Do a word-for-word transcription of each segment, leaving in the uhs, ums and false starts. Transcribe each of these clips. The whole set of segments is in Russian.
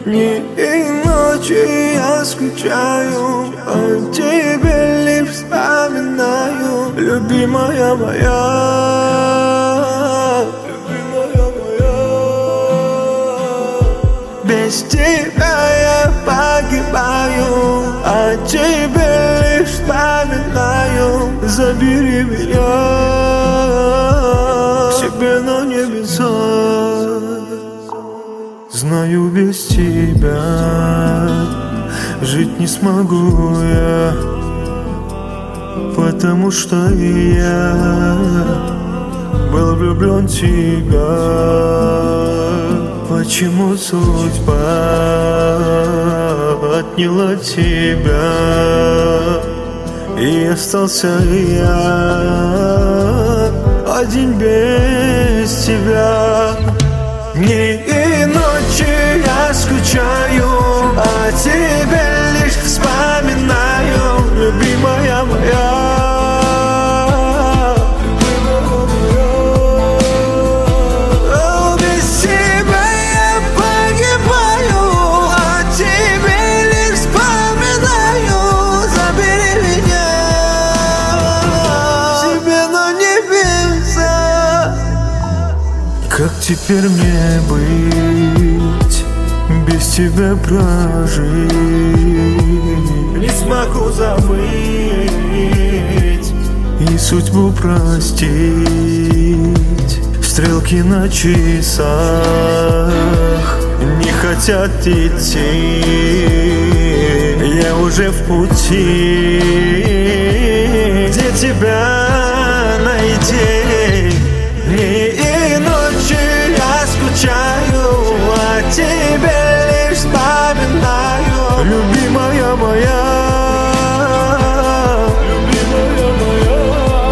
Дни и ночи я скучаю, о тебе лишь вспоминаю, любимая моя, любимая моя. Без тебя я погибаю, о тебе лишь вспоминаю. Забери меня к себе на небеса. Знаю, без тебя жить не смогу я, потому что я был влюблен в тебя. Почему судьба отняла тебя, и остался я один без тебя? Дни и ночи я скучаю, о тебе лишь вспоминаю, любимая моя, любимая моя. О, без тебя я погибаю, о тебе лишь вспоминаю. Забери меня к себе на небеса. Как теперь мне быть, без тебя прожить? Не смогу забыть и судьбу простить. Стрелки на часах не хотят идти, я уже в пути. Где тебя найти? Дни и ночи я скучаю, о тебе лишь вспоминаю, любимая моя, любимая моя.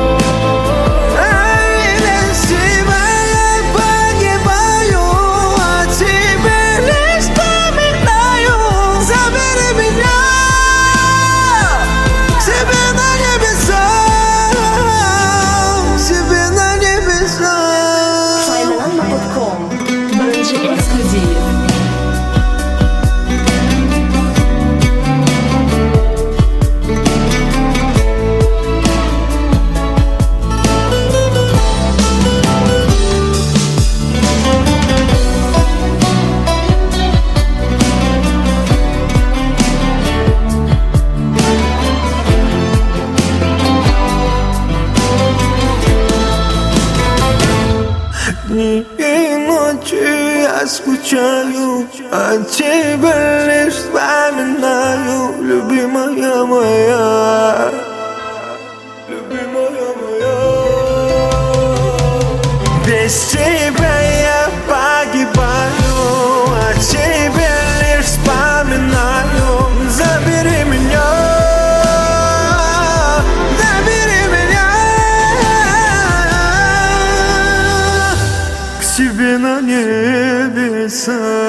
Эй, без тебя я погибаю, о тебе лишь вспоминаю. Забери меня к себе на небеса, к себе на небеса. Będzie ekskluzyw. Дни и ночи я скучаю, о тебе лишь вспоминаю, любимая моя, любимая моя. Без тебя я погибаю, о тебе лишь вспоминаю. Забери меня, себе на небеса.